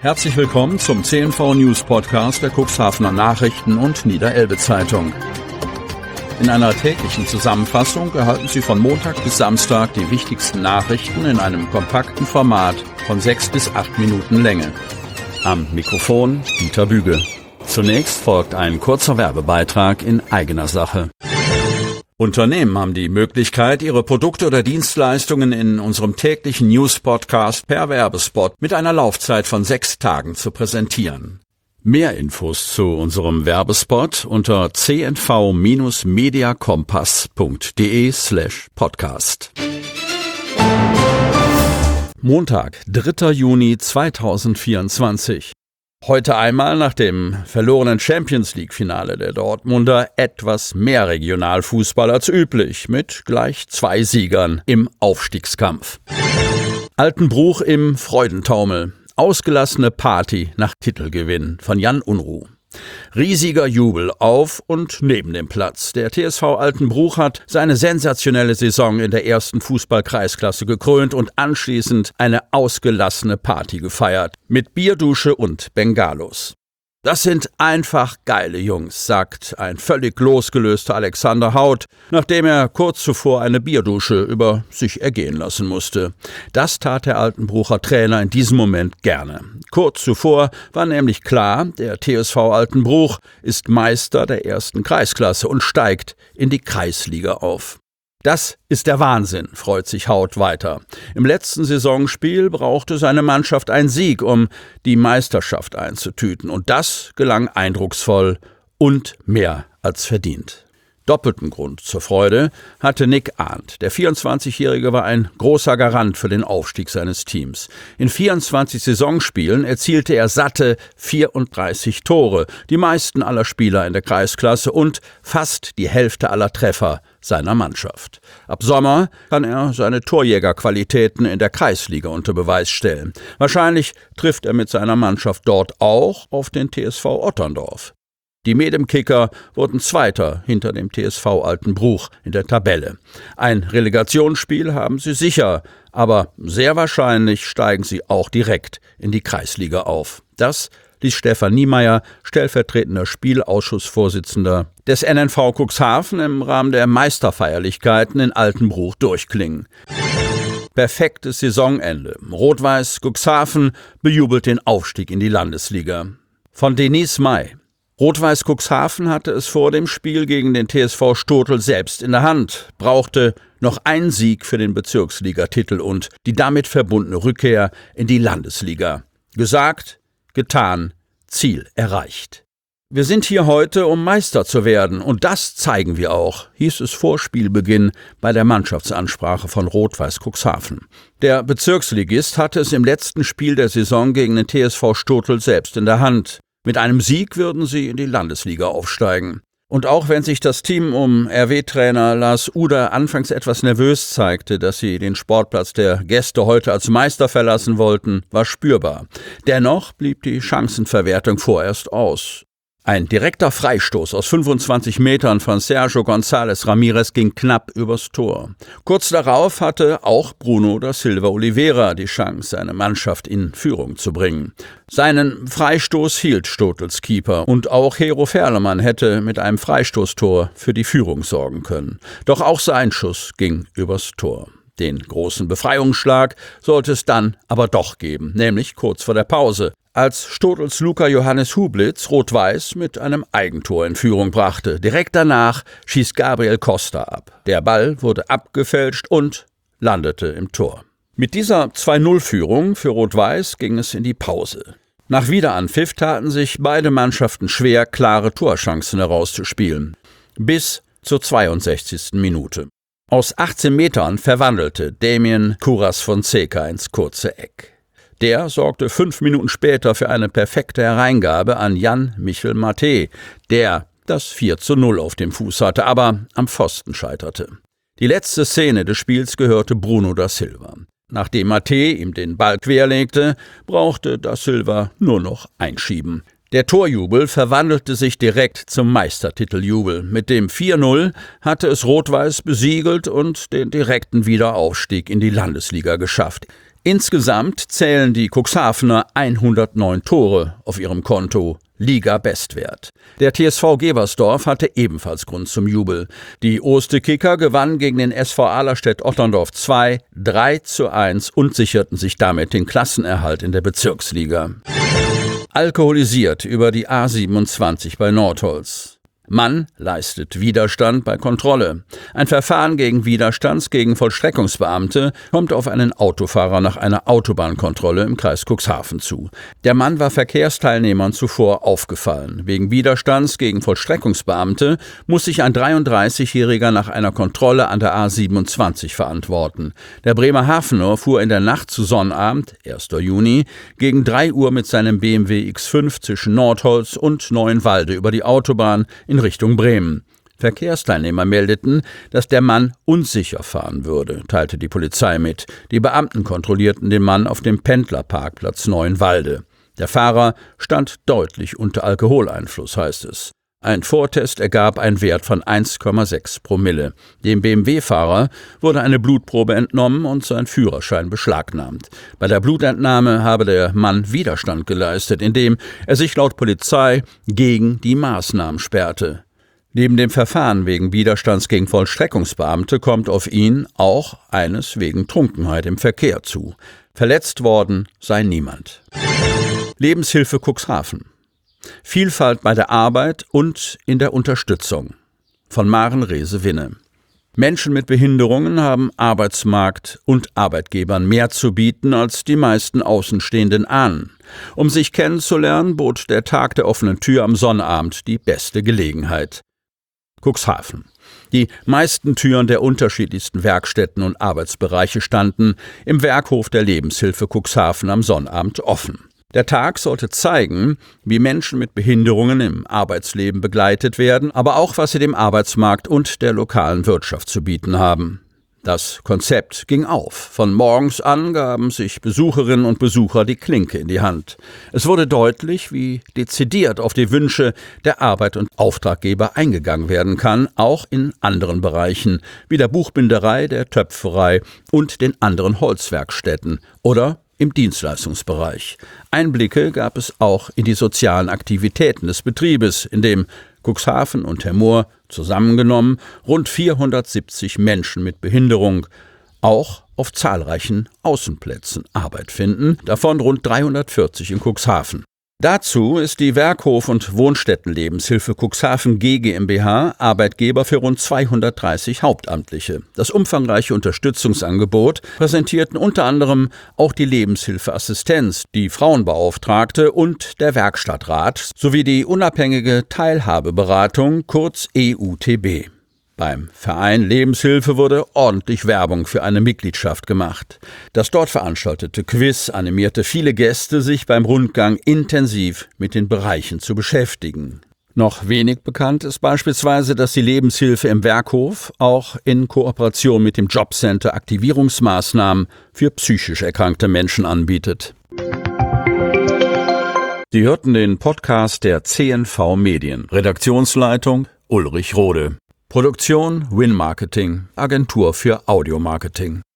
Herzlich willkommen zum CNV News Podcast der Cuxhavener Nachrichten und Niederelbe Zeitung. In einer täglichen Zusammenfassung erhalten Sie von Montag bis Samstag die wichtigsten Nachrichten in einem kompakten Format von 6 bis 8 Minuten Länge. Am Mikrofon Dieter Büge. Zunächst folgt ein kurzer Werbebeitrag in eigener Sache. Unternehmen haben die Möglichkeit, ihre Produkte oder Dienstleistungen in unserem täglichen News-Podcast per Werbespot mit einer Laufzeit von 6 Tagen zu präsentieren. Mehr Infos zu unserem Werbespot unter cnv-mediakompass.de/podcast. Montag, 3. Juni 2024. Heute einmal nach dem verlorenen Champions-League-Finale der Dortmunder etwas mehr Regionalfußball als üblich, mit gleich 2 Siegern im Aufstiegskampf. Altenbruch im Freudentaumel. Ausgelassene Party nach Titelgewinn von Jan Unruh. Riesiger Jubel auf und neben dem Platz. Der TSV Altenbruch hat seine sensationelle Saison in der ersten Fußball-Kreisklasse gekrönt und anschließend eine ausgelassene Party gefeiert. Mit Bierdusche und Bengalos. Das sind einfach geile Jungs, sagt ein völlig losgelöster Alexander Haut, nachdem er kurz zuvor eine Bierdusche über sich ergehen lassen musste. Das tat der Altenbrucher Trainer in diesem Moment gerne. Kurz zuvor war nämlich klar, der TSV Altenbruch ist Meister der ersten Kreisklasse und steigt in die Kreisliga auf. Das ist der Wahnsinn, freut sich Haut weiter. Im letzten Saisonspiel brauchte seine Mannschaft einen Sieg, um die Meisterschaft einzutüten. Und das gelang eindrucksvoll und mehr als verdient. Doppelten Grund zur Freude hatte Nick Arndt. Der 24-Jährige war ein großer Garant für den Aufstieg seines Teams. In 24 Saisonspielen erzielte er satte 34 Tore, die meisten aller Spieler in der Kreisklasse und fast die Hälfte aller Treffer seiner Mannschaft. Ab Sommer kann er seine Torjägerqualitäten in der Kreisliga unter Beweis stellen. Wahrscheinlich trifft er mit seiner Mannschaft dort auch auf den TSV Otterndorf. Die Medem-Kicker wurden Zweiter hinter dem TSV Altenbruch in der Tabelle. Ein Relegationsspiel haben sie sicher, aber sehr wahrscheinlich steigen sie auch direkt in die Kreisliga auf. Das ließ Stefan Niemeyer, stellvertretender Spielausschussvorsitzender des NNV Cuxhaven, im Rahmen der Meisterfeierlichkeiten in Altenbruch durchklingen. Perfektes Saisonende. Rot-Weiß Cuxhaven bejubelt den Aufstieg in die Landesliga. Von Denise May. Rot-Weiß Cuxhaven hatte es vor dem Spiel gegen den TSV Stotel selbst in der Hand, brauchte noch einen Sieg für den Bezirksligatitel und die damit verbundene Rückkehr in die Landesliga. Gesagt, getan, Ziel erreicht. Wir sind hier heute, um Meister zu werden, und das zeigen wir auch, hieß es vor Spielbeginn bei der Mannschaftsansprache von Rot-Weiß Cuxhaven. Der Bezirksligist hatte es im letzten Spiel der Saison gegen den TSV Stotel selbst in der Hand. Mit einem Sieg würden sie in die Landesliga aufsteigen. Und auch wenn sich das Team um RW-Trainer Lars Uder anfangs etwas nervös zeigte, dass sie den Sportplatz der Gäste heute als Meister verlassen wollten, war spürbar. Dennoch blieb die Chancenverwertung vorerst aus. Ein direkter Freistoß aus 25 Metern von Sergio González Ramírez ging knapp übers Tor. Kurz darauf hatte auch Bruno da Silva Oliveira die Chance, seine Mannschaft in Führung zu bringen. Seinen Freistoß hielt Stotels Keeper und auch Hero Ferlemann hätte mit einem Freistoßtor für die Führung sorgen können. Doch auch sein Schuss ging übers Tor. Den großen Befreiungsschlag sollte es dann aber doch geben, nämlich kurz vor der Pause, als Stotels Luca Johannes Hublitz Rot-Weiß mit einem Eigentor in Führung brachte. Direkt danach schießt Gabriel Costa ab. Der Ball wurde abgefälscht und landete im Tor. Mit dieser 2-0-Führung für Rot-Weiß ging es in die Pause. Nach Wiederanpfiff taten sich beide Mannschaften schwer, klare Torchancen herauszuspielen. Bis zur 62. Minute. Aus 18 Metern verwandelte Damien Curas Fonseca ins kurze Eck. Der sorgte 5 Minuten später für eine perfekte Hereingabe an Jan-Michel Maté, der das 4:0 auf dem Fuß hatte, aber am Pfosten scheiterte. Die letzte Szene des Spiels gehörte Bruno da Silva. Nachdem Maté ihm den Ball querlegte, brauchte da Silva nur noch einschieben. Der Torjubel verwandelte sich direkt zum Meistertiteljubel. Mit dem 4:0 hatte es Rot-Weiß besiegelt und den direkten Wiederaufstieg in die Landesliga geschafft. Insgesamt zählen die Cuxhavener 109 Tore auf ihrem Konto, Liga-Bestwert. Der TSV Gebersdorf hatte ebenfalls Grund zum Jubel. Die Oste-Kicker gewannen gegen den SV Ahlerstedt-Otterndorf 2 3:1 und sicherten sich damit den Klassenerhalt in der Bezirksliga. Alkoholisiert über die A27 bei Nordholz. Mann leistet Widerstand bei Kontrolle. Ein Verfahren gegen Widerstands- gegen Vollstreckungsbeamte kommt auf einen Autofahrer nach einer Autobahnkontrolle im Kreis Cuxhaven zu. Der Mann war Verkehrsteilnehmern zuvor aufgefallen. Wegen Widerstands- gegen Vollstreckungsbeamte muss sich ein 33-Jähriger nach einer Kontrolle an der A27 verantworten. Der Bremerhavener fuhr in der Nacht zu Sonnabend, 1. Juni, gegen 3 Uhr mit seinem BMW X5 zwischen Nordholz und Neuenwalde über die Autobahn in Richtung Bremen. Verkehrsteilnehmer meldeten, dass der Mann unsicher fahren würde, teilte die Polizei mit. Die Beamten kontrollierten den Mann auf dem Pendlerparkplatz Neuenwalde. Der Fahrer stand deutlich unter Alkoholeinfluss, heißt es. Ein Vortest ergab einen Wert von 1,6 Promille. Dem BMW-Fahrer wurde eine Blutprobe entnommen und sein Führerschein beschlagnahmt. Bei der Blutentnahme habe der Mann Widerstand geleistet, indem er sich laut Polizei gegen die Maßnahmen sperrte. Neben dem Verfahren wegen Widerstands gegen Vollstreckungsbeamte kommt auf ihn auch eines wegen Trunkenheit im Verkehr zu. Verletzt worden sei niemand. Lebenshilfe Cuxhaven. Vielfalt bei der Arbeit und in der Unterstützung. Von Maren Rehse-Winne. Menschen mit Behinderungen haben Arbeitsmarkt und Arbeitgebern mehr zu bieten, als die meisten Außenstehenden ahnen. Um sich kennenzulernen, bot der Tag der offenen Tür am Sonnabend die beste Gelegenheit. Cuxhaven. Die meisten Türen der unterschiedlichsten Werkstätten und Arbeitsbereiche standen im Werkhof der Lebenshilfe Cuxhaven am Sonnabend offen. Der Tag sollte zeigen, wie Menschen mit Behinderungen im Arbeitsleben begleitet werden, aber auch, was sie dem Arbeitsmarkt und der lokalen Wirtschaft zu bieten haben. Das Konzept ging auf. Von morgens an gaben sich Besucherinnen und Besucher die Klinke in die Hand. Es wurde deutlich, wie dezidiert auf die Wünsche der Arbeit und Auftraggeber eingegangen werden kann, auch in anderen Bereichen, wie der Buchbinderei, der Töpferei und den anderen Holzwerkstätten oder im Dienstleistungsbereich. Einblicke gab es auch in die sozialen Aktivitäten des Betriebes, in dem Cuxhaven und Hemmoor zusammengenommen rund 470 Menschen mit Behinderung auch auf zahlreichen Außenplätzen Arbeit finden, davon rund 340 in Cuxhaven. Dazu ist die Werkhof- und Wohnstättenlebenshilfe Cuxhaven GmbH Arbeitgeber für rund 230 Hauptamtliche. Das umfangreiche Unterstützungsangebot präsentierten unter anderem auch die Lebenshilfeassistenz, die Frauenbeauftragte und der Werkstattrat sowie die unabhängige Teilhabeberatung, kurz EUTB. Beim Verein Lebenshilfe wurde ordentlich Werbung für eine Mitgliedschaft gemacht. Das dort veranstaltete Quiz animierte viele Gäste, sich beim Rundgang intensiv mit den Bereichen zu beschäftigen. Noch wenig bekannt ist beispielsweise, dass die Lebenshilfe im Werkhof auch in Kooperation mit dem Jobcenter Aktivierungsmaßnahmen für psychisch erkrankte Menschen anbietet. Sie hörten den Podcast der CNV Medien. Redaktionsleitung Ulrich Rode. Produktion Win Marketing, Agentur für Audiomarketing.